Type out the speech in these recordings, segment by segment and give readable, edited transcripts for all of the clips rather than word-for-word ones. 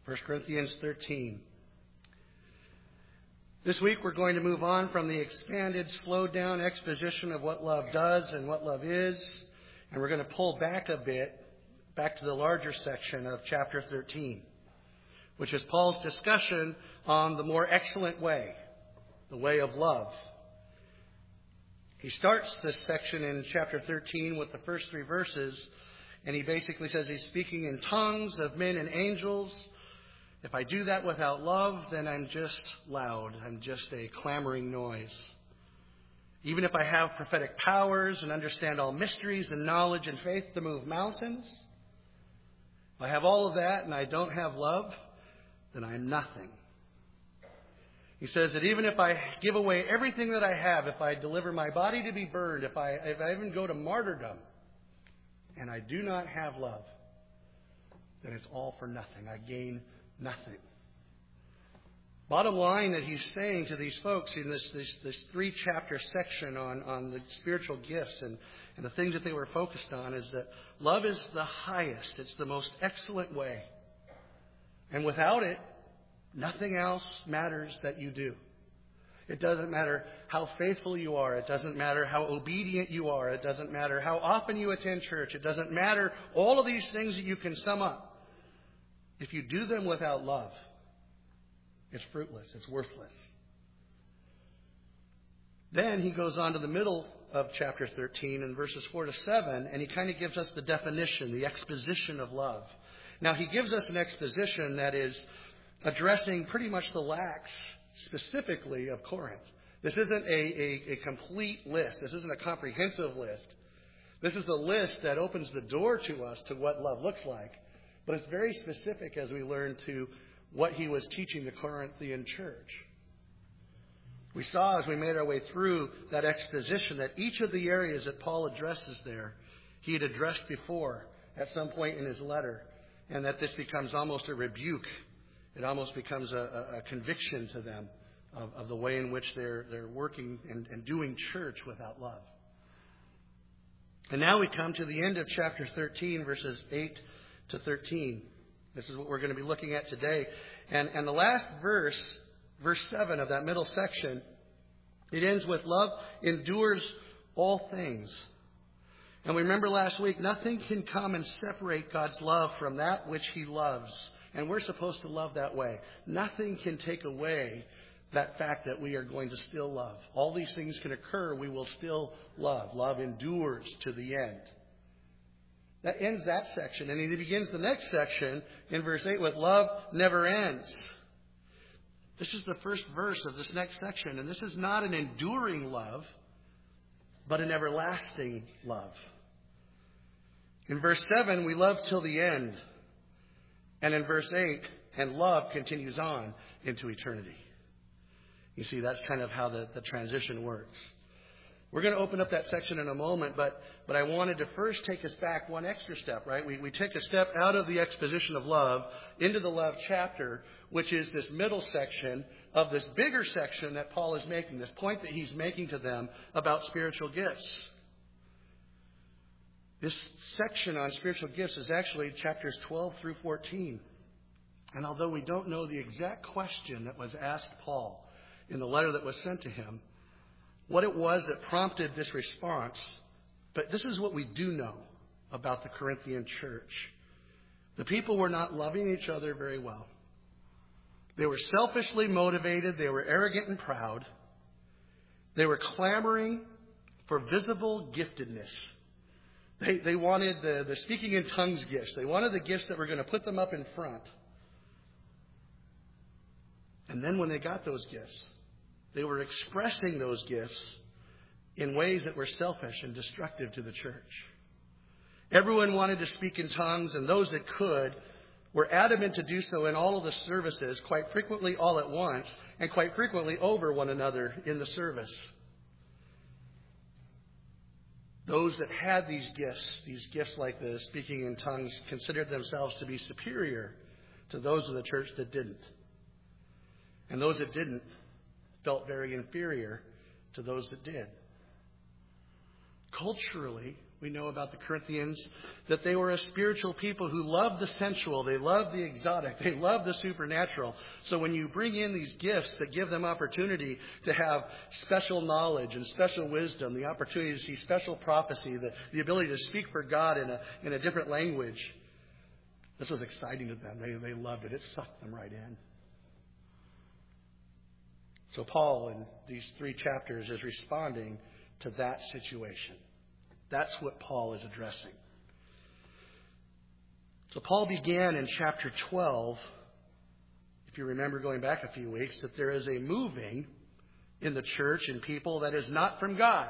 1 Corinthians 13. This week we're going to move on from the expanded, slowed down exposition of what love does and what love is, and we're going to pull back a bit, back to the larger section of chapter 13, which is Paul's discussion on the more excellent way, the way of love. He starts this section in chapter 13 with the first 3 verses, and he basically says he's speaking in tongues of men and angels. If I do that without love, then I'm just loud. I'm just a clamoring noise. Even if I have prophetic powers and understand all mysteries and knowledge and faith to move mountains, if I have all of that and I don't have love, then I'm nothing. He says that even if I give away everything that I have, if I deliver my body to be burned, if I even go to martyrdom, and I do not have love, then it's all for nothing. I gain nothing. Bottom line that he's saying to these folks in this 3-chapter section on the spiritual gifts and the things that they were focused on is that love is the highest. It's the most excellent way. And without it, nothing else matters that you do. It doesn't matter how faithful you are. It doesn't matter how obedient you are. It doesn't matter how often you attend church. It doesn't matter all of these things that you can sum up. If you do them without love, it's fruitless. It's worthless. Then he goes on to the middle of chapter 13 in verses 4 to 7, and he kind of gives us the definition, the exposition of love. Now, he gives us an exposition that is addressing pretty much the lacks specifically of Corinth. This isn't a complete list. This isn't a comprehensive list. This is a list that opens the door to us to what love looks like. But it's very specific as we learn to what he was teaching the Corinthian church. We saw as we made our way through that exposition that each of the areas that Paul addresses there, he had addressed before at some point in his letter, and that this becomes almost a rebuke. It almost becomes a conviction to them of the way in which they're working and doing church without love. And now we come to the end of chapter 13, verses 8 to 13. This is what we're going to be looking at today. And the last verse, verse 7 of that middle section, it ends with love endures all things. And we remember last week, nothing can come and separate God's love from that which he loves. And we're supposed to love that way. Nothing can take away that fact that we are going to still love. All these things can occur, we will still love. Love endures to the end. That ends that section. And he begins the next section in verse 8 with love never ends. This is the first verse of this next section. And this is not an enduring love, but an everlasting love. In verse 7, we love till the end. And in verse 8, and love continues on into eternity. You see, that's kind of how the transition works. We're going to open up that section in a moment, but I wanted to first take us back one extra step, right? We take a step out of the exposition of love into the love chapter, which is this middle section of this bigger section that Paul is making, this point that he's making to them about spiritual gifts. This section on spiritual gifts is actually chapters 12 through 14. And although we don't know the exact question that was asked Paul in the letter that was sent to him, what it was that prompted this response, but this is what we do know about the Corinthian church. The people were not loving each other very well. They were selfishly motivated. They were arrogant and proud. They were clamoring for visible giftedness. They wanted the speaking in tongues gifts. They wanted the gifts that were going to put them up in front. And then when they got those gifts, they were expressing those gifts in ways that were selfish and destructive to the church. Everyone wanted to speak in tongues, and those that could were adamant to do so in all of the services, quite frequently all at once, and quite frequently over one another in the service. Those that had these gifts like the speaking in tongues, considered themselves to be superior to those of the church that didn't. And those that didn't felt very inferior to those that did. Culturally, We know about the Corinthians that they were a spiritual people who loved the sensual. They loved the exotic. They loved the supernatural. So when you bring in these gifts that give them opportunity to have special knowledge and special wisdom, the opportunity to see special prophecy, the ability to speak for God in a different language, this was exciting to them. They loved it. It sucked them right in. So Paul, in these 3 chapters, is responding to that situation. That's what Paul is addressing. So Paul began in chapter 12, if you remember going back a few weeks, that there is a moving in the church and people that is not from God.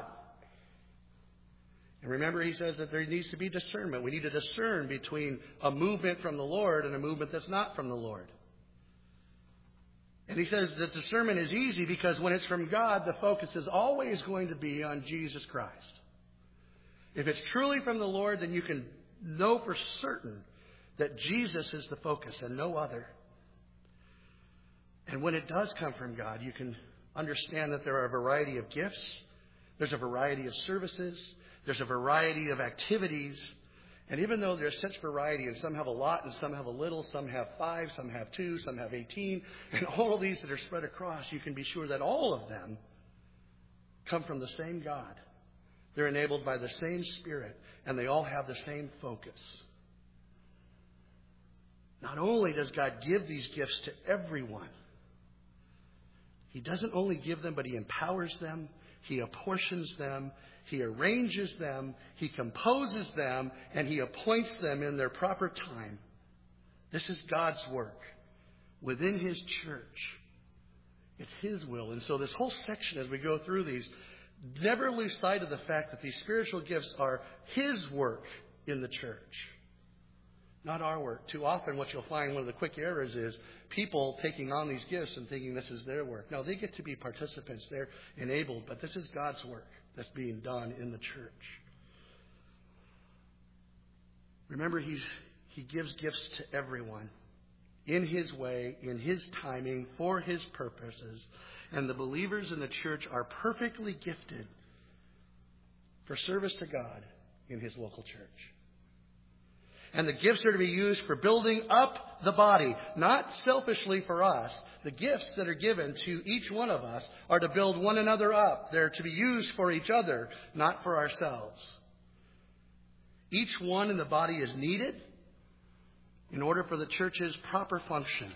And remember, he says that there needs to be discernment. We need to discern between a movement from the Lord and a movement that's not from the Lord. And he says that discernment is easy because when it's from God, the focus is always going to be on Jesus Christ. If it's truly from the Lord, then you can know for certain that Jesus is the focus and no other. And when it does come from God, you can understand that there are a variety of gifts. There's a variety of services. There's a variety of activities. And even though there's such variety, and some have a lot and some have a little, some have 5, some have 2, some have 18, and all of these that are spread across, you can be sure that all of them come from the same God. They're enabled by the same Spirit, and they all have the same focus. Not only does God give these gifts to everyone, He doesn't only give them, but He empowers them, He apportions them, He arranges them, He composes them, and He appoints them in their proper time. This is God's work within His church. It's His will. And so this whole section, as we go through these, never lose sight of the fact that these spiritual gifts are His work in the church, not our work. Too often what you'll find, one of the quick errors is people taking on these gifts and thinking this is their work. No, they get to be participants. They're enabled, but this is God's work that's being done in the church. Remember, He gives gifts to everyone in His way, in His timing, for His purposes. And the believers in the church are perfectly gifted for service to God in His local church. And the gifts are to be used for building up the body, not selfishly for us. The gifts that are given to each one of us are to build one another up. They're to be used for each other, not for ourselves. Each one in the body is needed in order for the church's proper function.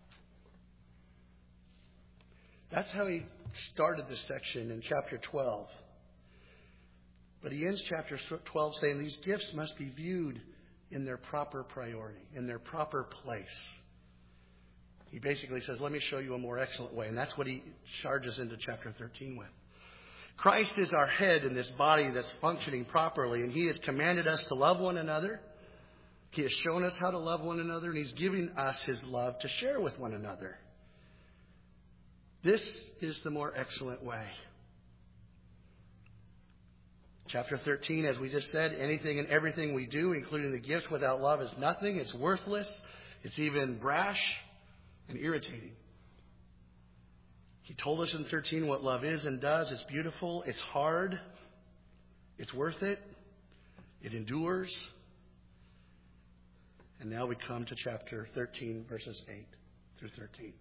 That's how he started this section in chapter 12. But he ends chapter 12 saying these gifts must be viewed in their proper priority, in their proper place. He basically says, let me show you a more excellent way. And that's what he charges into chapter 13 with. Christ is our head in this body that's functioning properly, and He has commanded us to love one another. He has shown us how to love one another, and He's giving us His love to share with one another. This is the more excellent way. Chapter 13, as we just said, anything and everything we do, including the gift without love, is nothing. It's worthless. It's even brash and irritating. He told us in 13 what love is and does. It's beautiful. It's hard. It's worth it. It endures. And now we come to chapter 13, verses 8 through 13.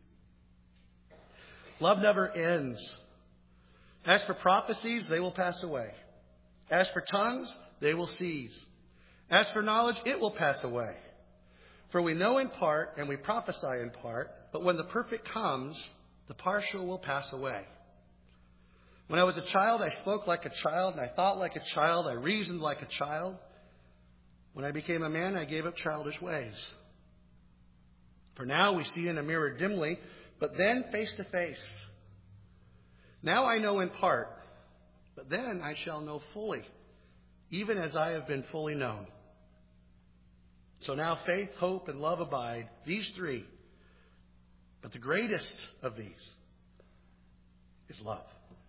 Love never ends. As for prophecies, they will pass away. As for tongues, they will cease. As for knowledge, it will pass away. For we know in part and we prophesy in part, but when the perfect comes, the partial will pass away. When I was a child, I spoke like a child, and I thought like a child, I reasoned like a child. When I became a man, I gave up childish ways. For now we see in a mirror dimly, but then face to face. Now I know in part, but then I shall know fully, even as I have been fully known. So now faith, hope, and love abide, these three. But the greatest of these is love.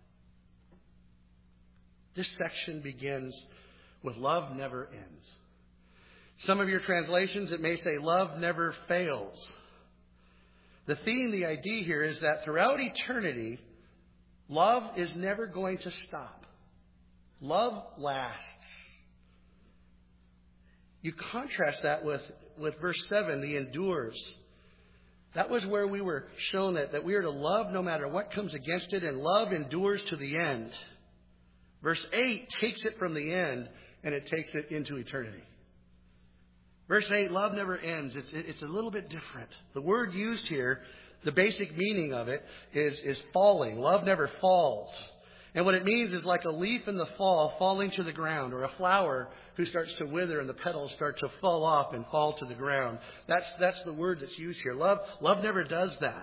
This section begins with love never ends. Some of your translations, it may say love never fails. The theme, the idea here is that throughout eternity, love is never going to stop. Love lasts. You contrast that with verse 7, the endures. That was where we were shown that we are to love no matter what comes against it, and love endures to the end. Verse 8 takes it from the end and it takes it into eternity. Verse 8, love never ends. It's a little bit different. The word used here, the basic meaning of it is falling. Love never falls. And what it means is like a leaf in the fall falling to the ground, or a flower who starts to wither and the petals start to fall off and fall to the ground. That's the word that's used here. Love never does that.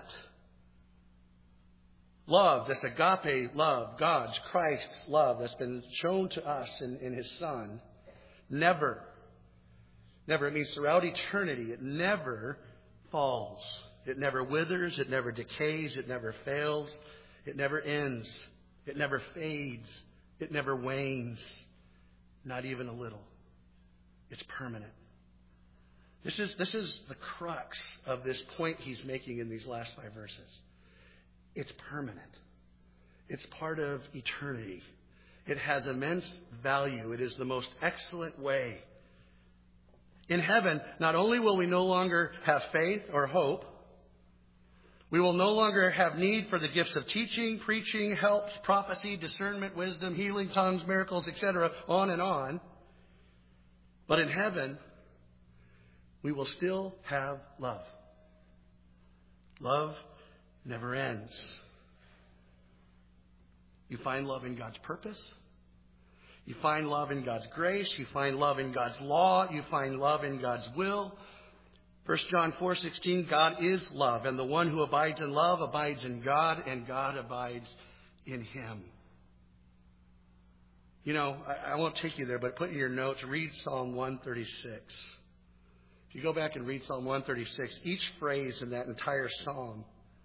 Love, this agape love, God's, Christ's love that's been shown to us in His Son, never, it means throughout eternity, it never falls. It never withers, it never decays, it never fails, it never ends, it never fades, it never wanes, not even a little. It's permanent. This is the crux of this point he's making in these last 5 verses. It's permanent. It's part of eternity. It has immense value. It is the most excellent way. In heaven, not only will we no longer have faith or hope, we will no longer have need for the gifts of teaching, preaching, helps, prophecy, discernment, wisdom, healing, tongues, miracles, etc., on and on. But in heaven, we will still have love. Love never ends. You find love in God's purpose. You find love in God's grace. You find love in God's law. You find love in God's will. 1 John 4:16, God is love, and the one who abides in love abides in God, and God abides in him. You know, I won't take you there, but put in your notes, read Psalm 136. If you go back and read Psalm 136, each phrase in that entire psalm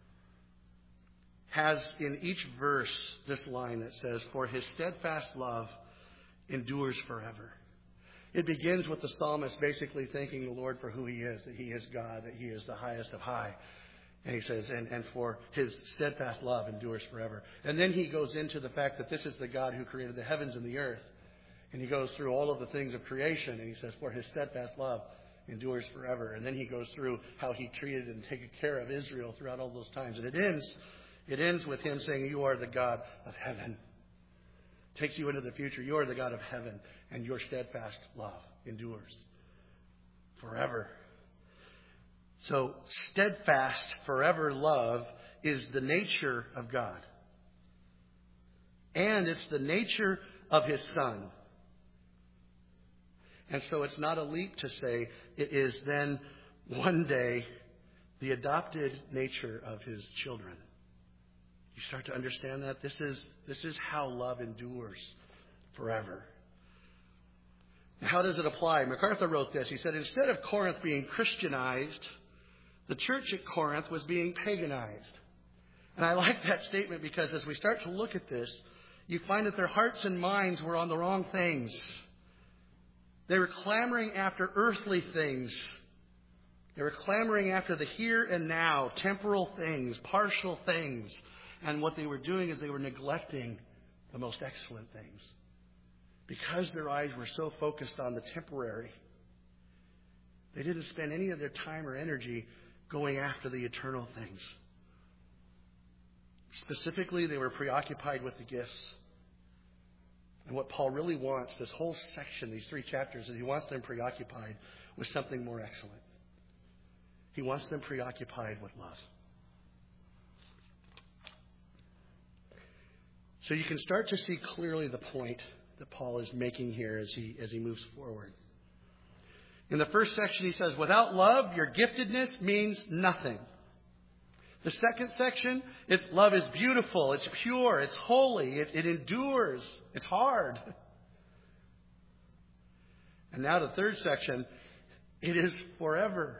has in each verse this line that says, for his steadfast love endures forever. It begins with the psalmist basically thanking the Lord for who he is, that he is God, that he is the highest of high. And he says, and for his steadfast love endures forever. And then he goes into the fact that this is the God who created the heavens and the earth. And he goes through all of the things of creation, and he says, for his steadfast love endures forever. And then he goes through how he treated and taken care of Israel throughout all those times. And it ends with him saying, you are the God of heaven. Takes you into the future. You are the God of heaven, and your steadfast love endures forever. So steadfast, forever love is the nature of God. And it's the nature of his Son. And so it's not a leap to say it is then one day the adopted nature of his children. You start to understand that? This is how love endures forever. Now, how does it apply? MacArthur wrote this. He said, instead of Corinth being Christianized, the church at Corinth was being paganized. And I like that statement because as we start to look at this, you find that their hearts and minds were on the wrong things. They were clamoring after earthly things. They were clamoring after the here and now, temporal things, partial things. And what they were doing is they were neglecting the most excellent things. Because their eyes were so focused on the temporary, they didn't spend any of their time or energy going after the eternal things. Specifically, they were preoccupied with the gifts. And what Paul really wants, this whole section, these 3 chapters, is he wants them preoccupied with something more excellent. He wants them preoccupied with love. So you can start to see clearly the point that Paul is making here as he moves forward. In the first section, he says, without love, your giftedness means nothing. The second section, it's love is beautiful, it's pure, it's holy, it endures, it's hard. And now the third section, it is forever.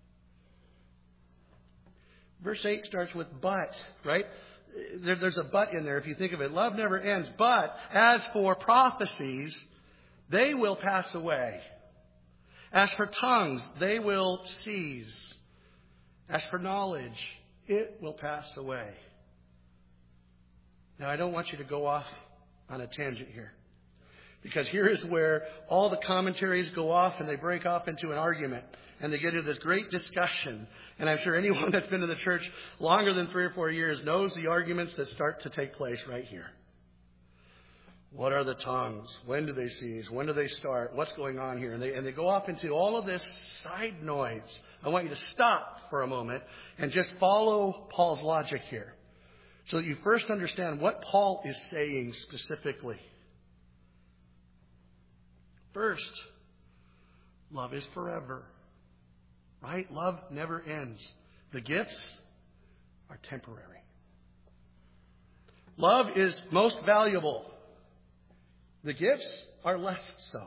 Verse 8 starts with but, right? There's a but in there if you think of it. Love never ends. But as for prophecies, they will pass away. As for tongues, they will cease. As for knowledge, it will pass away. Now, I don't want you to go off on a tangent here. Because here is where all the commentaries go off and they break off into an argument. And they get into this great discussion. And I'm sure anyone that's been in the church longer than 3 or 4 years knows the arguments that start to take place right here. What are the tongues? When do they cease? When do they start? What's going on here? And they go off into all of this side noise. I want you to stop for a moment and just follow Paul's logic here, so that you first understand what Paul is saying specifically. First, love is forever. Right? Love never ends. The gifts are temporary. Love is most valuable. The gifts are less so.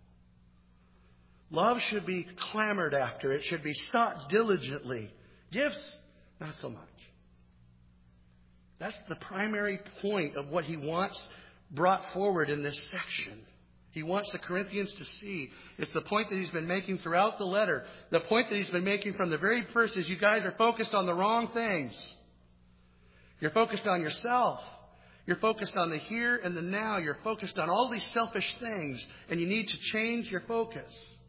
Love should be clamored after. It should be sought diligently. Gifts, not so much. That's the primary point of what he wants brought forward in this section. He wants the Corinthians to see. It's the point that he's been making throughout the letter. The point that he's been making from the very first is you guys are focused on the wrong things. You're focused on yourself. You're focused on the here and the now. You're focused on all these selfish things, and you need to change your focus.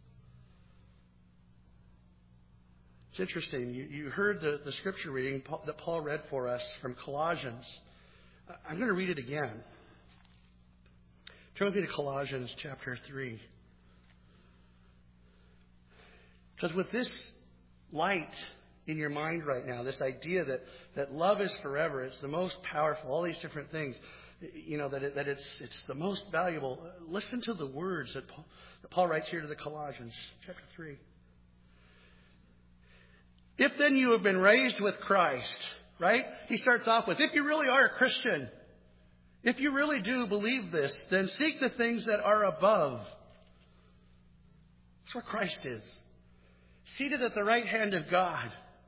It's interesting. You heard the scripture reading that Paul read for us from Colossians. I'm going to read it again. Turn with me to Colossians chapter 3. Because with this light in your mind right now, this idea that love is forever, it's the most powerful, all these different things, that it's the most valuable. Listen to the words that Paul writes here to the Colossians, chapter 3. If then you have been raised with Christ, right? He starts off with, if you really are a Christian, if you really do believe this, then seek the things that are above. That's where Christ is. Seated at the right hand of God.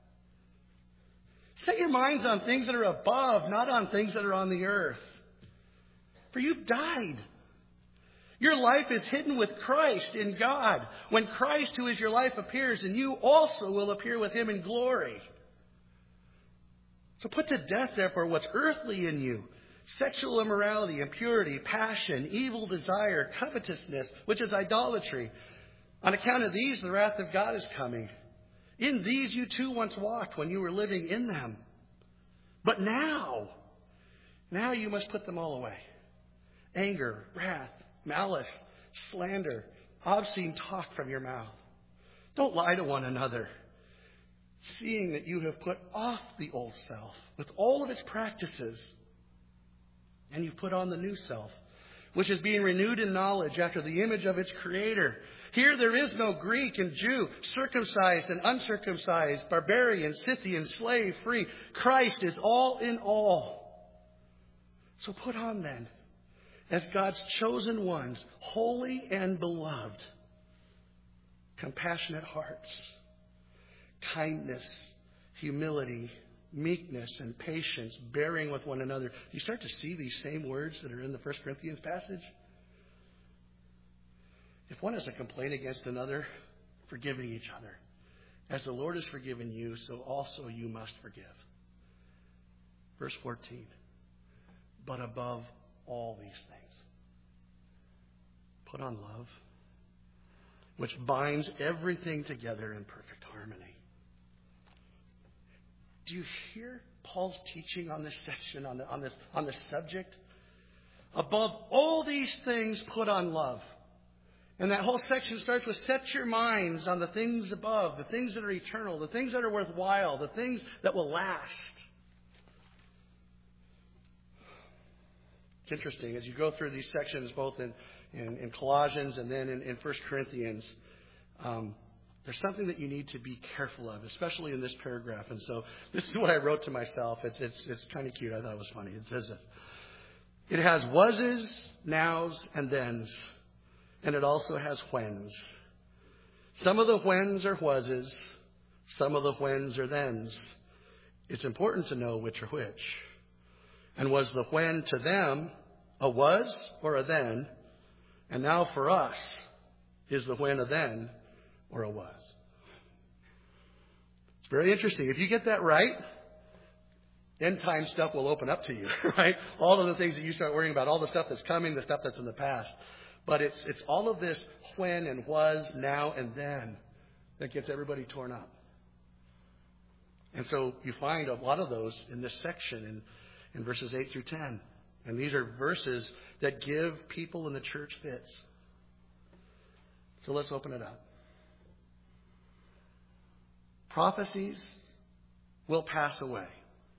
Set your minds on things that are above, not on things that are on the earth. For you've died. Your life is hidden with Christ in God. When Christ, who is your life, appears, and you also will appear with him in glory. So put to death, therefore, what's earthly in you. Sexual immorality, impurity, passion, evil desire, covetousness, which is idolatry. On account of these, the wrath of God is coming. In these you too once walked when you were living in them. But now you must put them all away. Anger, wrath, malice, slander, obscene talk from your mouth. Don't lie to one another, seeing that you have put off the old self with all of its practices, and you've put on the new self, which is being renewed in knowledge after the image of its Creator. Here there is no Greek and Jew, circumcised and uncircumcised, barbarian, Scythian, slave, free. Christ is all in all. So put on then, as God's chosen ones, holy and beloved, compassionate hearts, kindness, humility, meekness, and patience, bearing with one another. You start to see these same words that are in the 1 Corinthians passage. If one has a complaint against another, forgiving each other. As the Lord has forgiven you, so also you must forgive. Verse 14. But above all these things, put on love, which binds everything together in perfect harmony. Do you hear Paul's teaching on this section, on this subject? Above all these things, put on love. And that whole section starts with set your minds on the things above, the things that are eternal, the things that are worthwhile, the things that will last. It's interesting, as you go through these sections, both in Colossians and then in 1 Corinthians, there's something that you need to be careful of, especially in this paragraph. And so this is what I wrote to myself. It's kind of cute. I thought it was funny. It says this. It has wases, nows, and thens. And it also has whens. Some of the whens are wases. Some of the whens are thens. It's important to know which are which. And was the when to them a was or a then? And now for us, is the when a then or a was? It's very interesting. If you get that right, end time stuff will open up to you, right? All of the things that you start worrying about, all the stuff that's coming, the stuff that's in the past. But it's all of this when and was, now and then that gets everybody torn up. And so you find a lot of those in this section in verses 8 through 10. And these are verses that give people in the church fits. So let's open it up. Prophecies will pass away.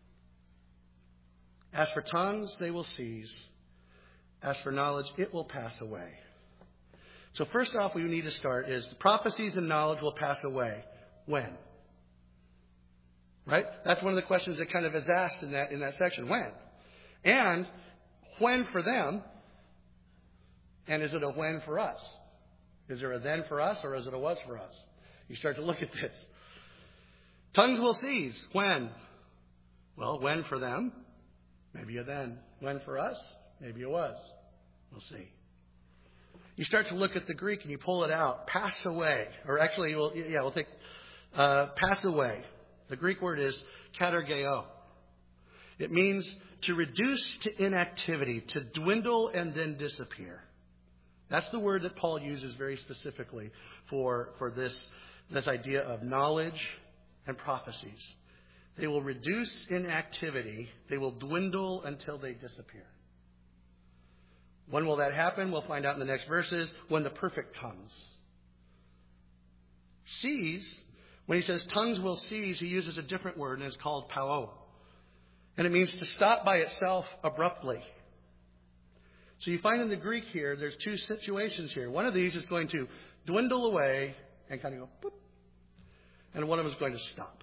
As for tongues, they will cease. As for knowledge, it will pass away. So first off, we need to start is the prophecies and knowledge will pass away. When? Right? That's one of the questions that kind of is asked in that section. When? And when for them? And is it a when for us? Is there a then for us or is it a was for us? You start to look at this. Tongues will cease. When? Well, when for them? Maybe a then. When for us? Maybe a was. We'll see. You start to look at the Greek and you pull it out. Pass away. Or actually, we'll take pass away. The Greek word is katergeo. It means to reduce to inactivity, to dwindle and then disappear. That's the word that Paul uses very specifically for this idea of knowledge and prophecies. They will reduce in activity. They will dwindle until they disappear. When will that happen? We'll find out in the next verses. When the perfect comes. Cease, when he says tongues will cease, he uses a different word, and it's called pao. And it means to stop by itself abruptly. So you find in the Greek here, there's two situations here. One of these is going to dwindle away and kind of go boop. And one of them is going to stop.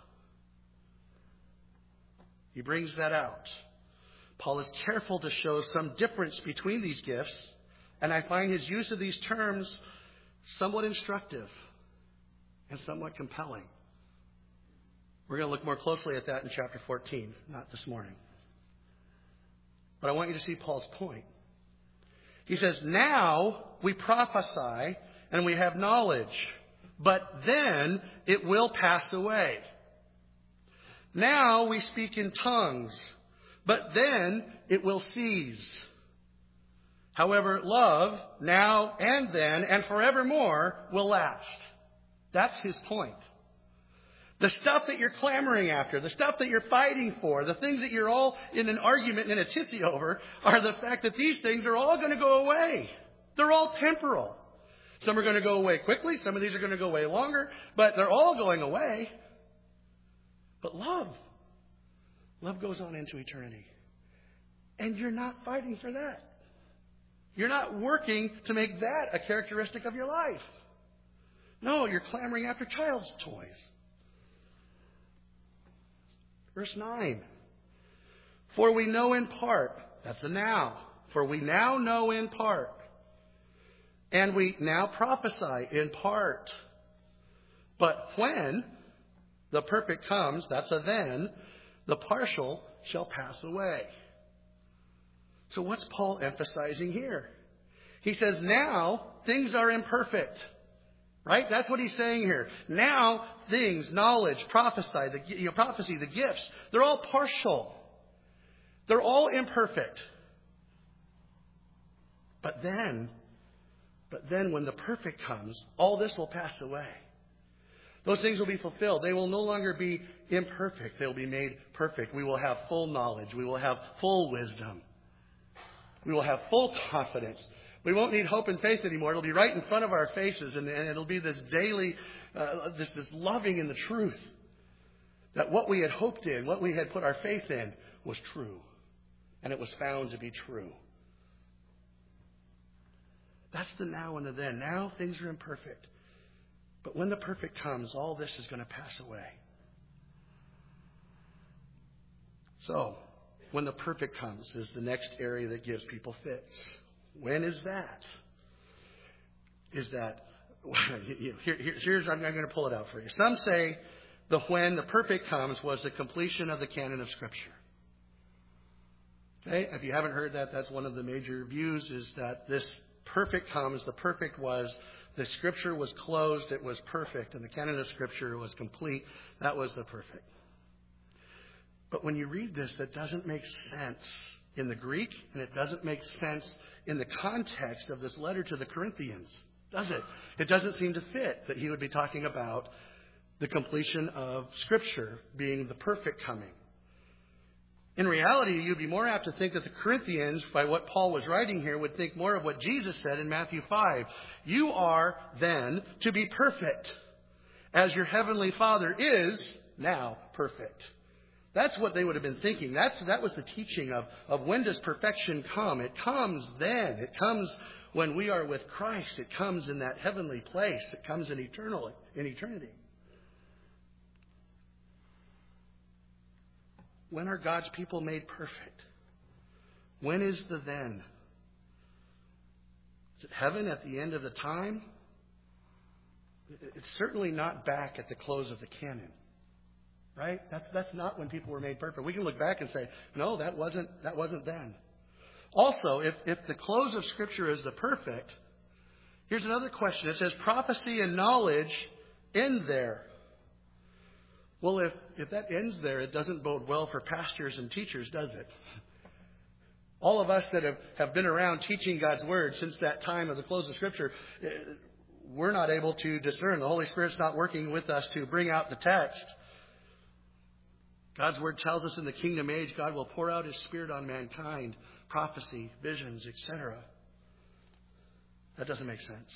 He brings that out. Paul is careful to show some difference between these gifts, and I find his use of these terms somewhat instructive and somewhat compelling. We're going to look more closely at that in chapter 14, not this morning. But I want you to see Paul's point. He says, now we prophesy and we have knowledge, but then it will pass away. Now we speak in tongues, but then it will cease. However, love, now and then and forevermore, will last. That's his point. The stuff that you're clamoring after, the stuff that you're fighting for, the things that you're all in an argument and a tizzy over, are the fact that these things are all going to go away. They're all temporal. Some are going to go away quickly. Some of these are going to go away longer. But they're all going away. But love goes on into eternity. And you're not fighting for that. You're not working to make that a characteristic of your life. No, you're clamoring after child's toys. Verse 9. For we know in part. That's a now. For we now know in part. And we now prophesy in part. But when the perfect comes, that's a then, the partial shall pass away. So what's Paul emphasizing here? He says now things are imperfect. Right? That's what he's saying here. Now things, knowledge, prophecy, the gifts, they're all partial. They're all imperfect. But then when the perfect comes, all this will pass away. Those things will be fulfilled. They will no longer be imperfect. They'll be made perfect. We will have full knowledge. We will have full wisdom. We will have full confidence. We won't need hope and faith anymore. It'll be right in front of our faces, and it'll be this daily, this loving in the truth that what we had hoped in, what we had put our faith in, was true, and it was found to be true. That's the now and the then. Now things are imperfect, but when the perfect comes, all this is going to pass away. So, when the perfect comes is the next area that gives people fits. When is that? Is that, here's, I'm going to pull it out for you. Some say the when the perfect comes was the completion of the canon of Scripture. Okay? If you haven't heard that, that's one of the major views, is that this perfect comes, the perfect was, the Scripture was closed, it was perfect, and the canon of Scripture was complete. That was the perfect. But when you read this, that doesn't make sense in the Greek, and it doesn't make sense in the context of this letter to the Corinthians, does it? It doesn't seem to fit that he would be talking about the completion of Scripture being the perfect coming. In reality, you'd be more apt to think that the Corinthians, by what Paul was writing here, would think more of what Jesus said in Matthew 5. You are then to be perfect, as your heavenly Father is now perfect. That's what they would have been thinking. That was the teaching of when does perfection come? It comes then. It comes when we are with Christ. It comes in that heavenly place. It comes in eternity. When are God's people made perfect? When is the then? Is it heaven at the end of the time? It's certainly not back at the close of the canon. Right? That's not when people were made perfect. We can look back and say, no, that wasn't then. Also, if the close of Scripture is the perfect, here's another question. It says prophecy and knowledge end there. Well, if that ends there, it doesn't bode well for pastors and teachers, does it? All of us that have been around teaching God's Word since that time of the close of Scripture, we're not able to discern. The Holy Spirit's not working with us to bring out the text. God's Word tells us in the kingdom age, God will pour out His Spirit on mankind, prophecy, visions, etc. That doesn't make sense.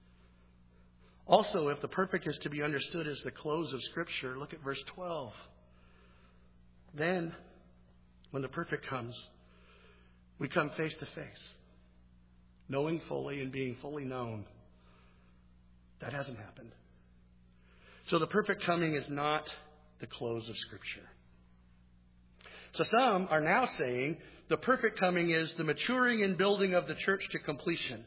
Also, if the perfect is to be understood as the close of Scripture, look at verse 12. Then, when the perfect comes, we come face to face, knowing fully and being fully known. That hasn't happened. So the perfect coming is not the close of Scripture. So some are now saying the perfect coming is the maturing and building of the church to completion.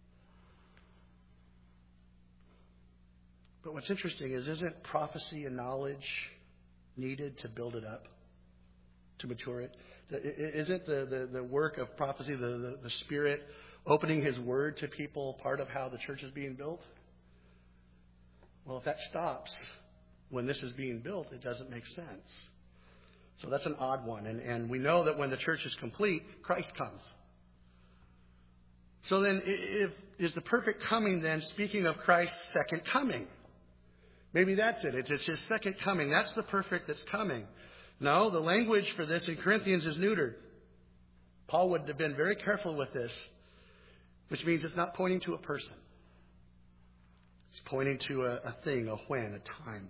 But what's interesting is, isn't prophecy and knowledge needed to build it up, to mature it? Isn't the work of prophecy, the Spirit opening His Word to people, part of how the church is being built? Well, if that stops when this is being built, it doesn't make sense. So that's an odd one. And we know that when the church is complete, Christ comes. So then, is the perfect coming then speaking of Christ's second coming? Maybe that's it. It's His second coming. That's the perfect that's coming. No, the language for this in Corinthians is neutered. Paul would have been very careful with this, which means it's not pointing to a person. It's pointing to a thing, a when, a time.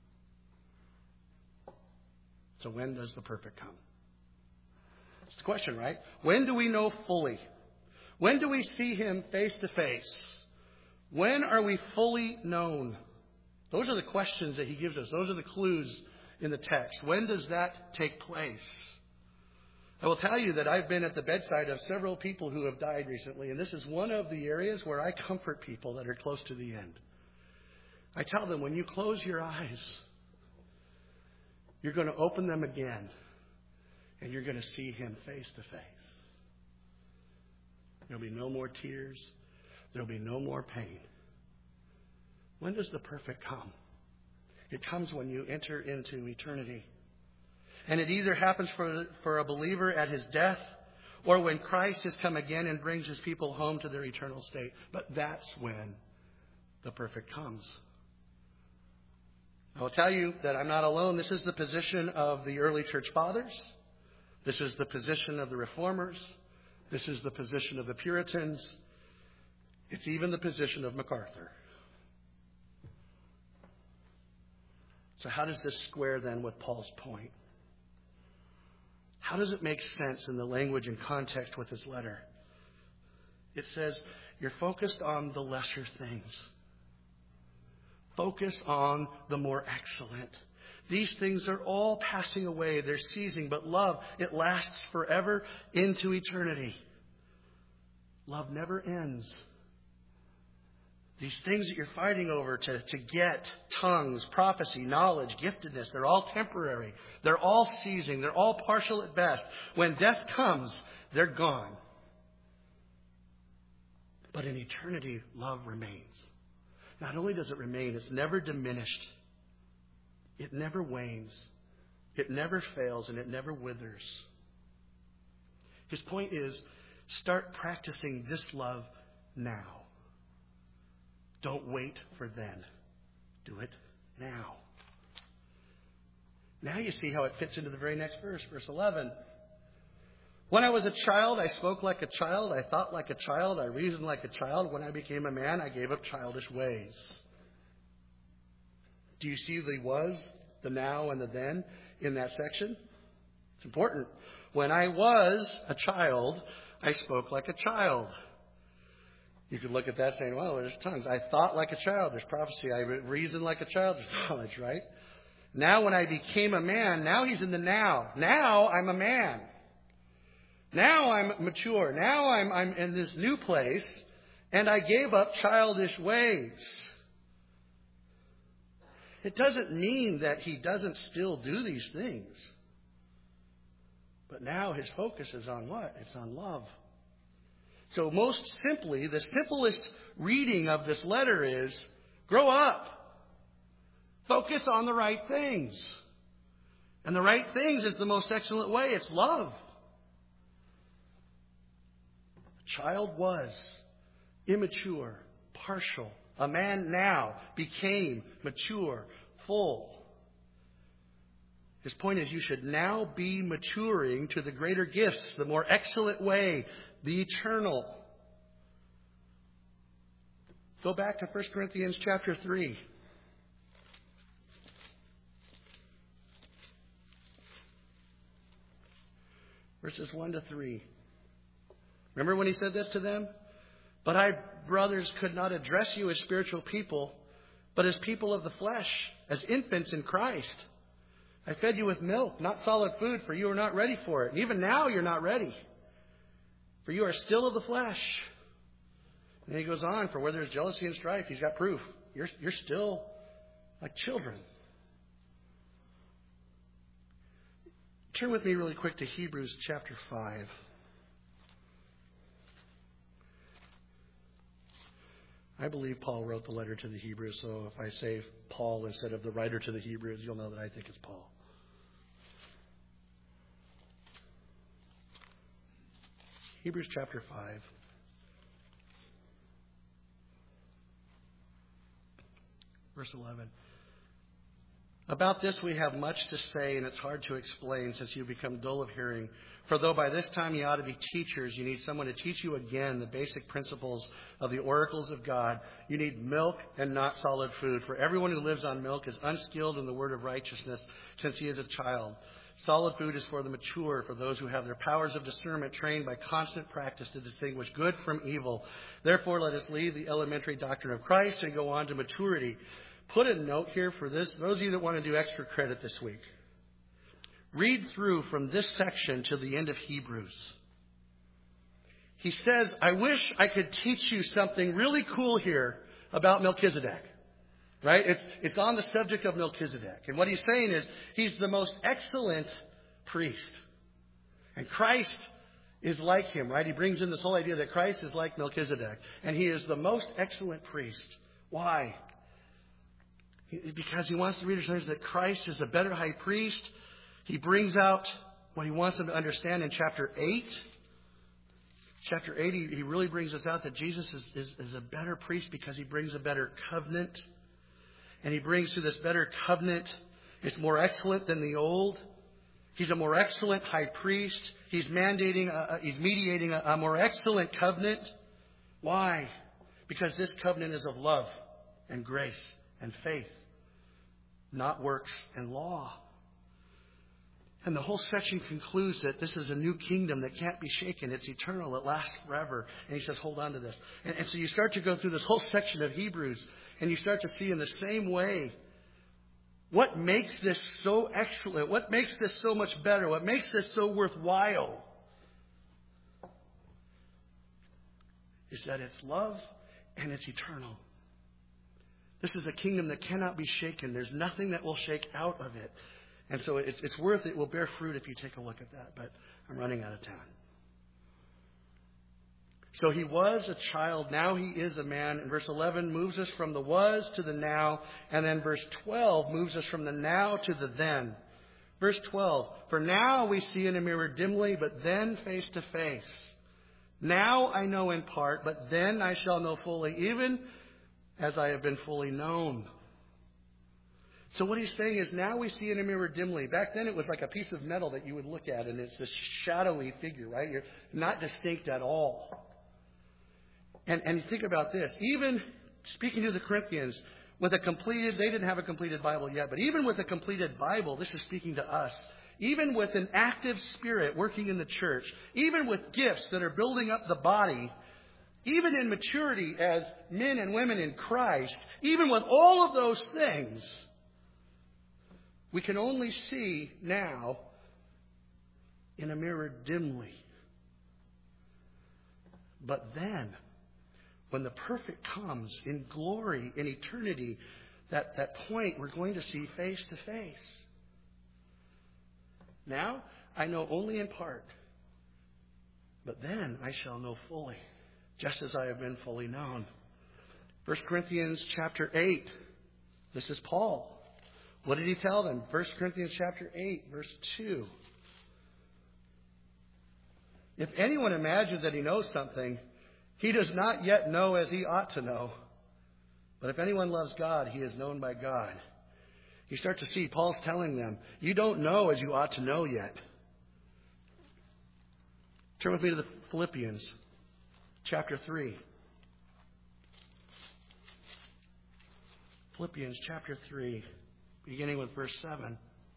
So when does the perfect come? It's the question, right? When do we know fully? When do we see Him face to face? When are we fully known? Those are the questions that he gives us. Those are the clues in the text. When does that take place? I will tell you that I've been at the bedside of several people who have died recently, and this is one of the areas where I comfort people that are close to the end. I tell them, when you close your eyes, you're going to open them again, and you're going to see Him face to face. There'll be no more tears. There'll be no more pain. When does the perfect come? It comes when you enter into eternity. And it either happens for a believer at his death, or when Christ has come again and brings His people home to their eternal state. But that's when the perfect comes. I will tell you that I'm not alone. This is the position of the early church fathers. This is the position of the reformers. This is the position of the Puritans. It's even the position of MacArthur. So how does this square then with Paul's point? How does it make sense in the language and context with his letter? It says, you're focused on the lesser things. Focus on the more excellent. These things are all passing away. They're ceasing. But love, it lasts forever into eternity. Love never ends. These things that you're fighting over to get, tongues, prophecy, knowledge, giftedness, they're all temporary. They're all ceasing. They're all partial at best. When death comes, they're gone. But in eternity, love remains. Not only does it remain, it's never diminished. It never wanes. It never fails, and it never withers. His point is, start practicing this love now. Don't wait for then. Do it now. Now you see how it fits into the very next verse, verse 11. When I was a child, I spoke like a child. I thought like a child. I reasoned like a child. When I became a man, I gave up childish ways. Do you see the was, the now, and the then in that section? It's important. When I was a child, I spoke like a child. You could look at that saying, well, there's tongues. I thought like a child. There's prophecy. I reasoned like a child. There's knowledge, right? Now when I became a man, now he's in the now. Now I'm a man. Now I'm mature. Now I'm in this new place, and I gave up childish ways. It doesn't mean that he doesn't still do these things. But now his focus is on what? It's on love. So most simply, the simplest reading of this letter is, grow up. Focus on the right things. And the right things is the most excellent way. It's love. The child was immature, partial. A man now became mature, full. His point is you should now be maturing to the greater gifts, the more excellent way, the eternal. Go back to 1 Corinthians chapter 3. Verses 1 to 3. Remember when he said this to them? But I, brothers, could not address you as spiritual people, but as people of the flesh, as infants in Christ. I fed you with milk, not solid food, for you are not ready for it. And even now you're not ready, for you are still of the flesh. And he goes on, for where there's jealousy and strife, he's got proof. You're still like children. Turn with me really quick to Hebrews chapter 5. I believe Paul wrote the letter to the Hebrews, so if I say Paul instead of the writer to the Hebrews, you'll know that I think it's Paul. Hebrews chapter 5. Verse 11. About this we have much to say, and it's hard to explain since you've become dull of hearing. For though by this time you ought to be teachers, you need someone to teach you again the basic principles of the oracles of God. You need milk and not solid food. For everyone who lives on milk is unskilled in the word of righteousness, since he is a child. Solid food is for the mature, for those who have their powers of discernment trained by constant practice to distinguish good from evil. Therefore, let us leave the elementary doctrine of Christ and go on to maturity. Put a note here for this. Those of you that want to do extra credit this week. Read through from this section to the end of Hebrews. He says, I wish I could teach you something really cool here about Melchizedek. Right? It's on the subject of Melchizedek. And what he's saying is, he's the most excellent priest. And Christ is like him, right? He brings in this whole idea that Christ is like Melchizedek. And he is the most excellent priest. Why? Because he wants the readers to understand that Christ is a better high priest. He brings out what he wants them to understand in chapter 8. Chapter 8, he really brings us out that Jesus is a better priest because he brings a better covenant. And he brings to this better covenant, it's more excellent than the old. He's a more excellent high priest. He's mediating a more excellent covenant. Why? Because this covenant is of love and grace and faith, not works and law. And the whole section concludes that this is a new kingdom that can't be shaken. It's eternal. It lasts forever. And he says, hold on to this. And so you start to go through this whole section of Hebrews, and you start to see in the same way what makes this so excellent, what makes this so much better, what makes this so worthwhile is that it's love and it's eternal. This is a kingdom that cannot be shaken. There's nothing that will shake out of it. And so it's worth it. It will bear fruit if you take a look at that. But I'm running out of time. So he was a child. Now he is a man. And verse 11 moves us from the was to the now. And then verse 12 moves us from the now to the then. Verse 12, for now we see in a mirror dimly, but then face to face. Now I know in part, but then I shall know fully, even as I have been fully known. So what he's saying is now we see in a mirror dimly. Back then it was like a piece of metal that you would look at, and it's this shadowy figure, right? You're not distinct at all. And you think about this. Even speaking to the Corinthians, with a completed, they didn't have a completed Bible yet, but even with a completed Bible, this is speaking to us. Even with an active spirit working in the church, even with gifts that are building up the body, even in maturity as men and women in Christ, even with all of those things, we can only see now in a mirror dimly. But then, when the perfect comes in glory, in eternity, that point we're going to see face to face. Now, I know only in part, but then I shall know fully, just as I have been fully known. 1 Corinthians chapter 8, this is Paul. What did he tell them? 1 Corinthians chapter 8, verse 2. If anyone imagines that he knows something, he does not yet know as he ought to know. But if anyone loves God, he is known by God. You start to see Paul's telling them, you don't know as you ought to know yet. Turn with me to the Philippians chapter 3. Philippians chapter 3, beginning with verse 7.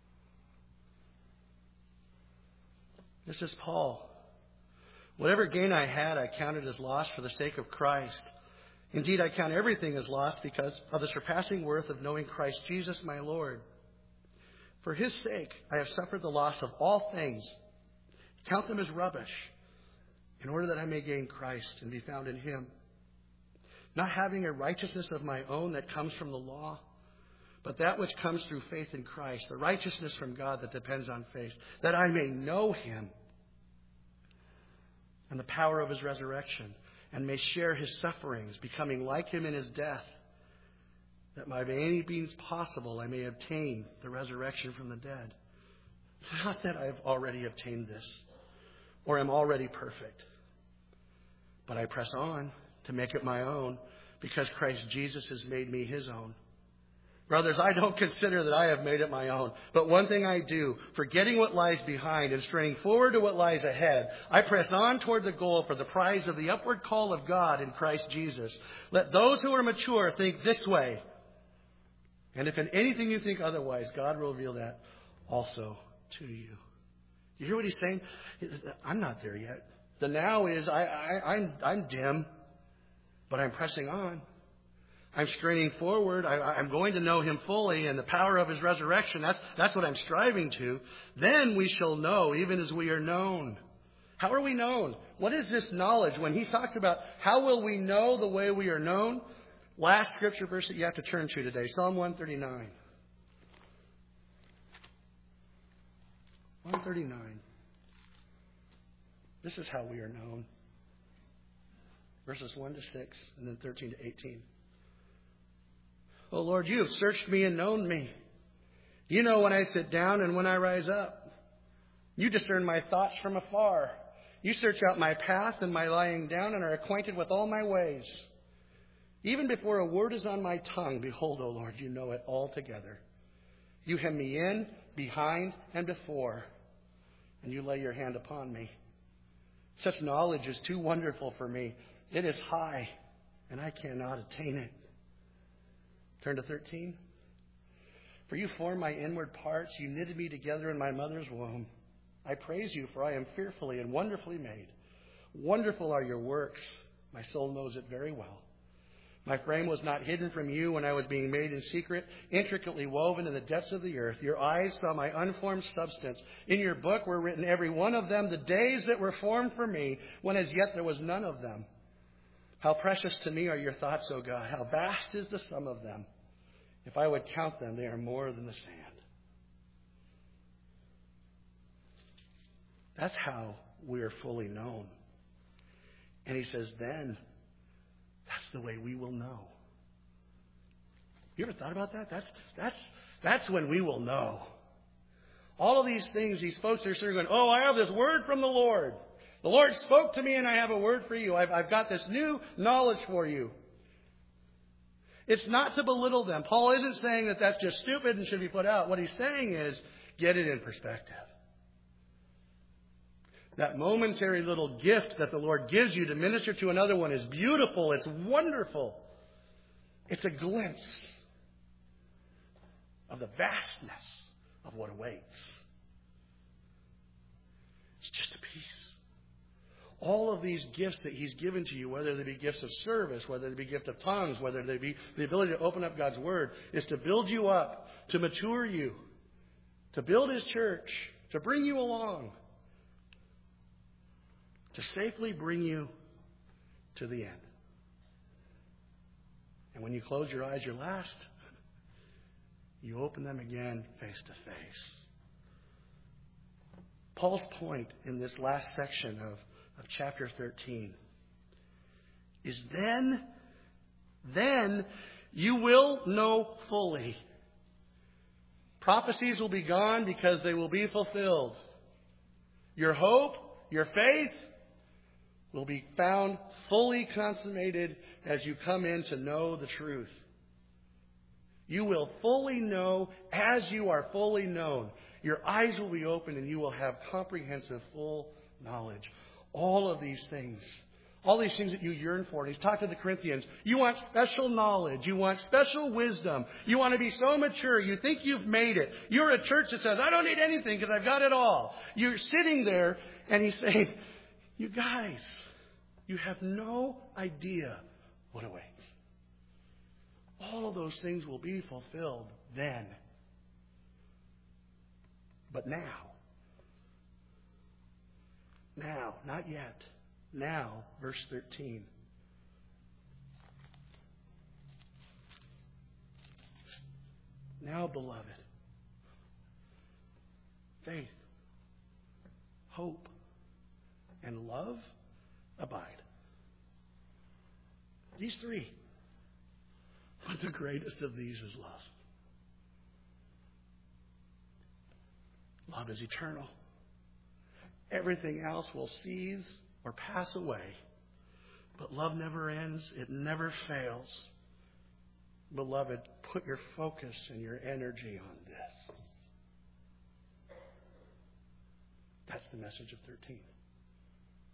This is Paul. Whatever gain I had, I counted as loss for the sake of Christ. Indeed, I count everything as lost because of the surpassing worth of knowing Christ Jesus my Lord. For his sake, I have suffered the loss of all things. Count them as rubbish, in order that I may gain Christ and be found in him. Not having a righteousness of my own that comes from the law, but that which comes through faith in Christ, the righteousness from God that depends on faith, that I may know him and the power of his resurrection, and may share his sufferings, becoming like him in his death, that by any means possible I may obtain the resurrection from the dead. Not that I have already obtained this, or am already perfect, but I press on to make it my own, because Christ Jesus has made me his own. Brothers, I don't consider that I have made it my own. But one thing I do, forgetting what lies behind and straining forward to what lies ahead, I press on toward the goal for the prize of the upward call of God in Christ Jesus. Let those who are mature think this way. And if in anything you think otherwise, God will reveal that also to you. You hear what he's saying? I'm not there yet. The now is I'm dim, but I'm pressing on. I'm straining forward. I'm going to know him fully and the power of his resurrection. That's what I'm striving to. Then we shall know, even as we are known. How are we known? What is this knowledge? When he talks about how will we know the way we are known, last scripture verse that you have to turn to today, Psalm 139. 139. This is how we are known. Verses 1 to 6 and then 13 to 18. O Lord, you have searched me and known me. You know when I sit down and when I rise up. You discern my thoughts from afar. You search out my path and my lying down and are acquainted with all my ways. Even before a word is on my tongue, behold, O Lord, you know it altogether. You hem me in, behind, and before, and you lay your hand upon me. Such knowledge is too wonderful for me. It is high, and I cannot attain it. Turn to 13. For you formed my inward parts. You knitted me together in my mother's womb. I praise you, for I am fearfully and wonderfully made. Wonderful are your works. My soul knows it very well. My frame was not hidden from you when I was being made in secret, intricately woven in the depths of the earth. Your eyes saw my unformed substance. In your book were written every one of them, the days that were formed for me, when as yet there was none of them. How precious to me are your thoughts, O God. How vast is the sum of them. If I would count them, they are more than the sand. That's how we are fully known. And he says, then, that's the way we will know. You ever thought about that? That's when we will know. All of these things, these folks are sort of going, oh, I have this word from the Lord. The Lord spoke to me and I have a word for you. I've got this new knowledge for you. It's not to belittle them. Paul isn't saying that that's just stupid and should be put out. What he's saying is, get it in perspective. That momentary little gift that the Lord gives you to minister to another one is beautiful. It's wonderful. It's a glimpse of the vastness of what awaits. It's just a piece. All of these gifts that He's given to you, whether they be gifts of service, whether they be gift of tongues, whether they be the ability to open up God's Word, is to build you up, to mature you, to build His church, to bring you along, to safely bring you to the end. And when you close your eyes your last, you open them again face to face. Paul's point in this last section of chapter 13 is then you will know fully. Prophecies will be gone because they will be fulfilled. Your hope, your faith will be found fully consummated as you come in to know the truth. You will fully know as you are fully known. Your eyes will be opened and you will have comprehensive, full knowledge. All of these things that you yearn for. And he's talked to the Corinthians. You want special knowledge. You want special wisdom. You want to be so mature. You think you've made it. You're a church that says, I don't need anything because I've got it all. You're sitting there and he's saying, you guys, you have no idea what awaits. All of those things will be fulfilled then. But now, not yet. Now, verse 13. Now, beloved, faith, hope, and love abide. These three. But the greatest of these is love. Love is eternal. Everything else will cease or pass away. But love never ends. It never fails. Beloved, put your focus and your energy on this. That's the message of 13.